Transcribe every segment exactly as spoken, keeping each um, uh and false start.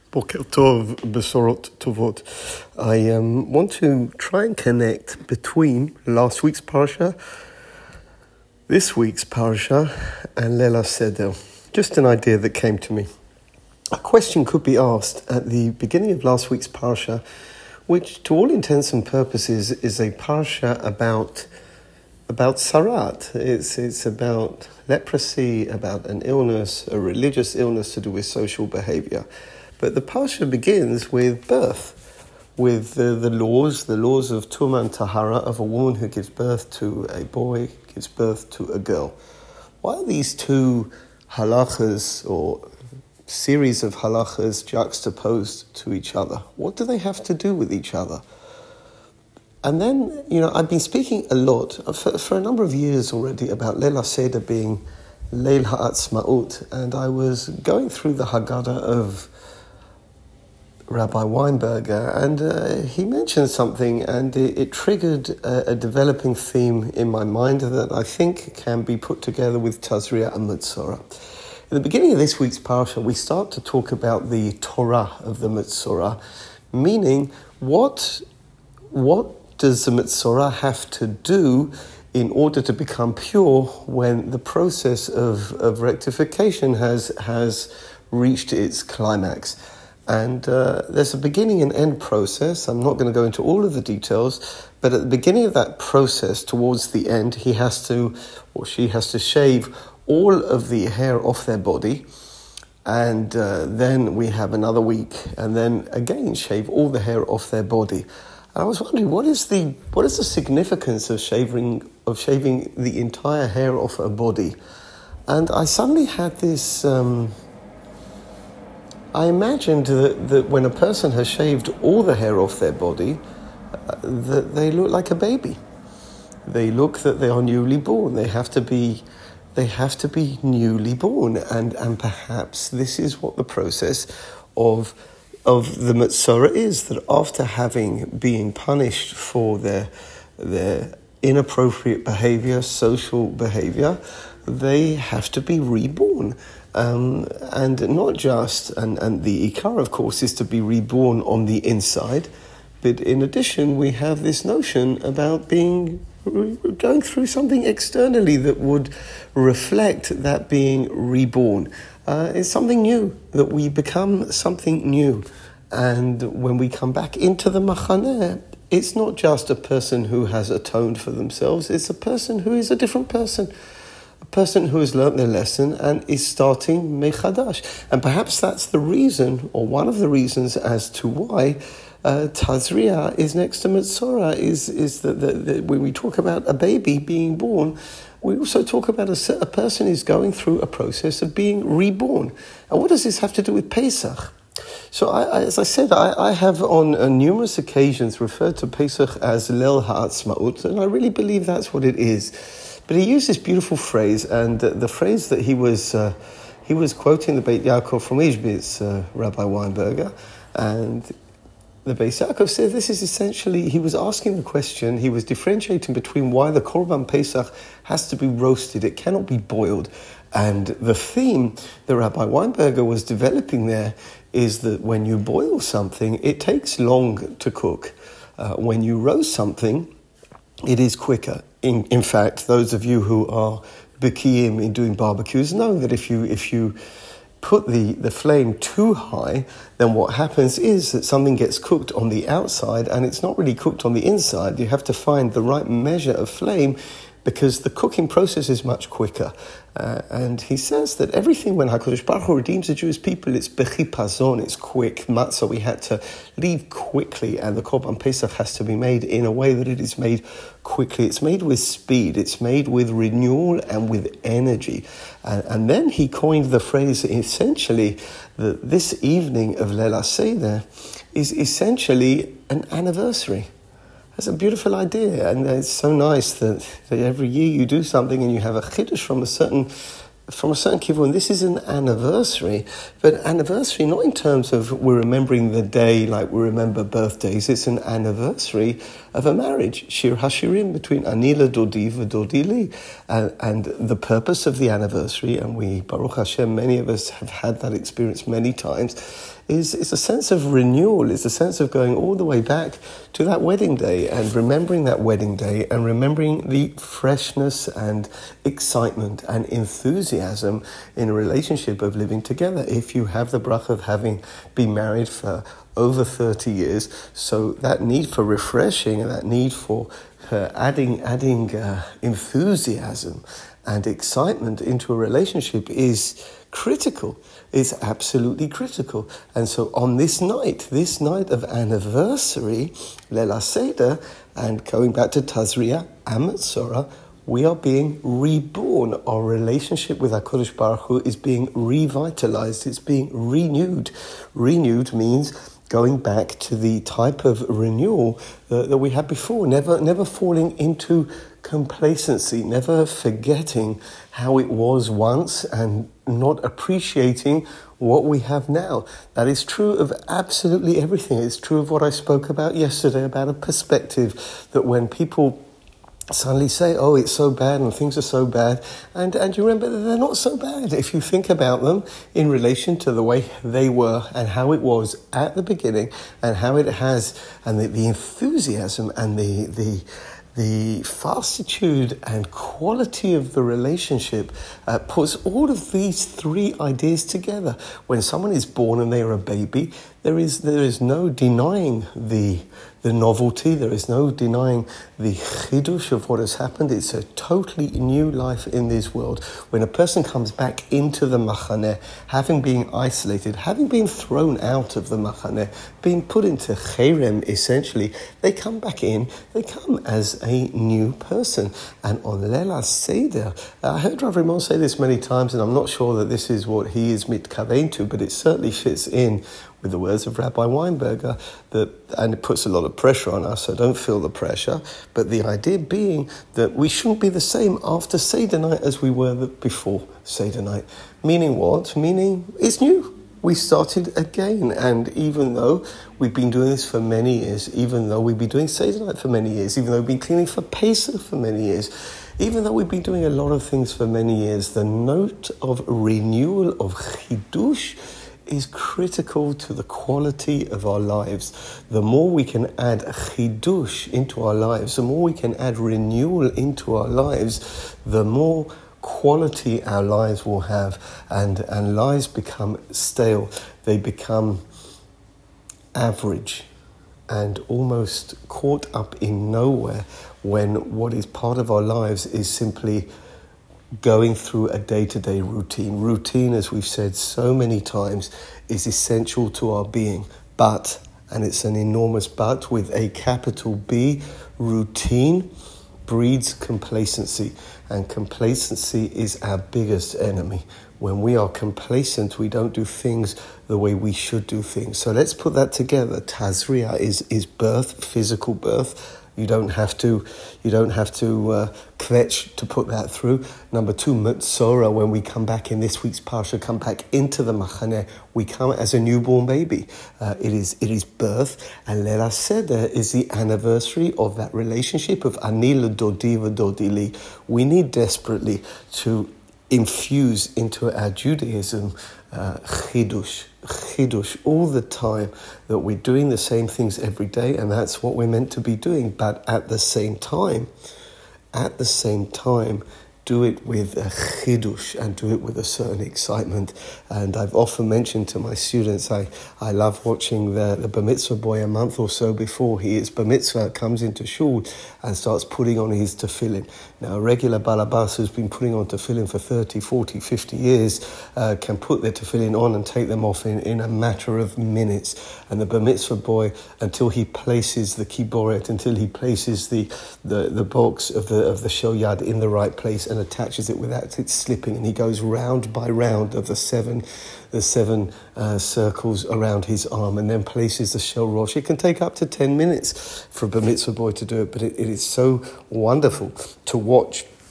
Boker Tov, Besorot Tovot. I um, want to try and connect between last week's parasha, this week's parasha, and Leil HaSeder. Just an idea that came to me. A question could be asked at the beginning of last week's parasha, which to all intents and purposes is a parasha about about sarat. It's, it's about leprosy, about an illness, a religious illness to do with social behavior. But the parasha begins with birth, with the, the laws, the laws of Tumah and Tahara of a woman who gives birth to a boy, gives birth to a girl. Why are these two halachas or series of halachas juxtaposed to each other? What do they have to do with each other? And then, you know, I've been speaking a lot for, for a number of years already about Leil HaSeder being Leil HaAtzmaut, and I was going through the Haggadah of Rabbi Weinberger, and uh, he mentioned something, and it, it triggered a, a developing theme in my mind that I think can be put together with Tazria and Metzora. In the beginning of this week's parasha, we start to talk about the Torah of the Metzora, meaning what what does the Metzora have to do in order to become pure when the process of, of rectification has has reached its climax. And uh, there's a beginning and end process. I'm not going to go into all of the details, but at the beginning of that process, towards the end, he has to, or she has to shave all of the hair off their body, and uh, then we have another week, and then again shave all the hair off their body. And I was wondering, what is the what is the significance of shaving of shaving the entire hair off a body? And I suddenly had this. Um, I imagined that, that when a person has shaved all the hair off their body, uh, that they look like a baby. They look that they are newly born. They have to be, they have to be newly born, and and perhaps this is what the process of of the Metzora is. That after having being punished for their their inappropriate behavior, social behavior, they have to be reborn. Um, and not just, and, and the Ikar, of course, is to be reborn on the inside, but in addition, we have this notion about being, going through something externally that would reflect that being reborn. Uh, it's something new, that we become something new. And when we come back into the Machaneh, it's not just a person who has atoned for themselves, it's a person who is a different person. A person who has learnt their lesson and is starting mechadash. And perhaps that's the reason, or one of the reasons as to why uh, Tazria is next to Metzora, is, is that, that, that when we talk about a baby being born, we also talk about a, a person is going through a process of being reborn. And what does this have to do with Pesach? So, I, I, as I said, I, I have on uh, numerous occasions referred to Pesach as Leil HaAtzmaut, and I really believe that's what it is. But he used this beautiful phrase, and uh, the phrase that he was uh, he was quoting the Beit Yaakov from Ishbitz, uh, Rabbi Weinberger, and the Beit Yaakov said this is essentially, he was asking the question, he was differentiating between why the Korban Pesach has to be roasted, it cannot be boiled. And the theme that Rabbi Weinberger was developing there is that when you boil something, it takes long to cook. Uh, when you roast something, it is quicker. In, in fact, those of you who are b'kiyim in doing barbecues know that if you if you put the, the flame too high, then what happens is that something gets cooked on the outside and it's not really cooked on the inside. You have to find the right measure of flame because the cooking process is much quicker. Uh, and he says that everything, when HaKadosh Baruch Hu redeems the Jewish people, it's bechipazon, it's quick. Matzah, we had to leave quickly, and the Korban Pesach has to be made in a way that it is made quickly. It's made with speed, it's made with renewal and with energy. And, and then he coined the phrase, essentially, that this evening of Leil HaSeder is essentially an anniversary. That's a beautiful idea, and it's so nice that, that every year you do something and you have a chiddush from a certain from a certain kivun, this is an anniversary, but anniversary not in terms of we're remembering the day like we remember birthdays. It's an anniversary of a marriage, Shir Hashirim, between Ani LeDodi v'Dodi Li. And, and the purpose of the anniversary, and we, Baruch Hashem, many of us have had that experience many times, is, is a sense of renewal, is a sense of going all the way back to that wedding day and remembering that wedding day and remembering the freshness and excitement and enthusiasm in a relationship of living together. If you have the bracha of having been married for over thirty years, so that need for refreshing and that need for uh, adding adding uh, enthusiasm and excitement into a relationship is critical. It's absolutely critical. And so on this night, this night of anniversary, Leil HaSeder, and going back to Tazria and Metzora, we are being reborn. Our relationship with HaKadosh Baruch Hu is being revitalized. It's being renewed. Renewed means going back to the type of renewal uh, that we had before, never never falling into complacency, never forgetting how it was once and not appreciating what we have now. That is true of absolutely everything. It's true of what I spoke about yesterday, about a perspective that when people suddenly say, oh, it's so bad and things are so bad. And, and you remember that they're not so bad if you think about them in relation to the way they were and how it was at the beginning and how it has, and the, the enthusiasm and the, the, the fastitude and quality of the relationship uh, puts all of these three ideas together. When someone is born and they are a baby, there is there is no denying the the novelty. There is no denying the chidush of what has happened. It's a totally new life in this world. When a person comes back into the machaneh, having been isolated, having been thrown out of the machaneh, being put into cherem, essentially, they come back in, they come as a new person. And on Leil HaSeder, I heard Rav Rimon say this many times, and I'm not sure that this is what he is mitkavein to, but it certainly fits in with the words of Rabbi Weinberger, that, and it puts a lot of pressure on us, so don't feel the pressure, but the idea being that we shouldn't be the same after Seder night as we were before Seder night. Meaning what? Meaning it's new. We started again, and even though we've been doing this for many years, even though we've been doing Seder night for many years, even though we've been cleaning for Pesach for many years, even though we've been doing a lot of things for many years, the note of renewal, of chidush, is critical to the quality of our lives. The more we can add chidush into our lives, the more we can add renewal into our lives, the more quality our lives will have, and, and lives become stale. They become average and almost caught up in nowhere when what is part of our lives is simply going through a day-to-day routine. Routine, as we've said so many times, is essential to our being. But, and it's an enormous but with a capital B, routine breeds complacency. And complacency is our biggest enemy. When we are complacent, we don't do things the way we should do things. So let's put that together. Tazria is, is birth, physical birth. You don't have to, you don't have to uh, kvetch to put that through. Number two, Metzora, when we come back in this week's parsha, come back into the machaneh, we come as a newborn baby. Uh, it is it is birth, and Leil HaSeder is the anniversary of that relationship of Ani LeDodi v'Dodi Li. We need desperately to infuse into our Judaism uh, chidush, chidush all the time, that we're doing the same things every day, and that's what we're meant to be doing. But at the same time, at the same time, do it with a chidush and do it with a certain excitement. And I've often mentioned to my students, I, I love watching the, the bar mitzvah boy a month or so before he is bar mitzvah, comes into shul and starts putting on his tefillin. Now, a regular balabas who's been putting on tefillin for thirty, forty, fifty years uh, can put their tefillin on and take them off in, in a matter of minutes. And the bar mitzvah boy, until he places the kiboret, until he places the, the, the box of the of the shel yad in the right place and attaches it without it slipping, and he goes round by round of the seven the seven uh, circles around his arm, and then places the shel rosh. It can take up to ten minutes for a bar mitzvah boy to do it, but it, it is so wonderful to watch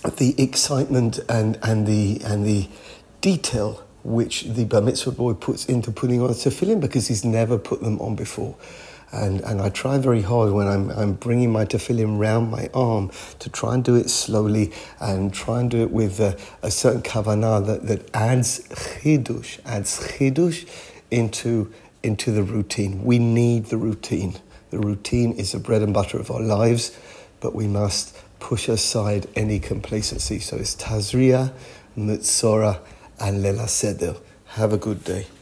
the excitement and, and the and the detail which the bar mitzvah boy puts into putting on a tefillin, because he's never put them on before. And and I try very hard when I'm I'm bringing my tefillin round my arm to try and do it slowly and try and do it with a, a certain kavanah that, that adds chidush, adds chidush into, into the routine. We need the routine. The routine is the bread and butter of our lives, but we must push aside any complacency. So it's Tazria, Mitzora, and Lela Seder. Have a good day.